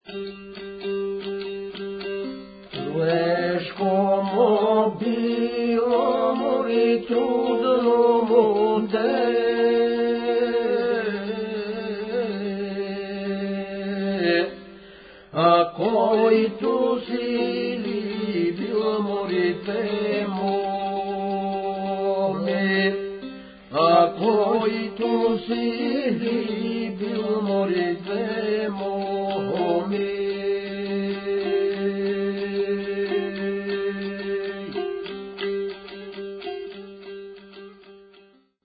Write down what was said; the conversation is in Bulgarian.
Човешко му било море, трудно му де, а който си любил молитве му, а който си любил молитве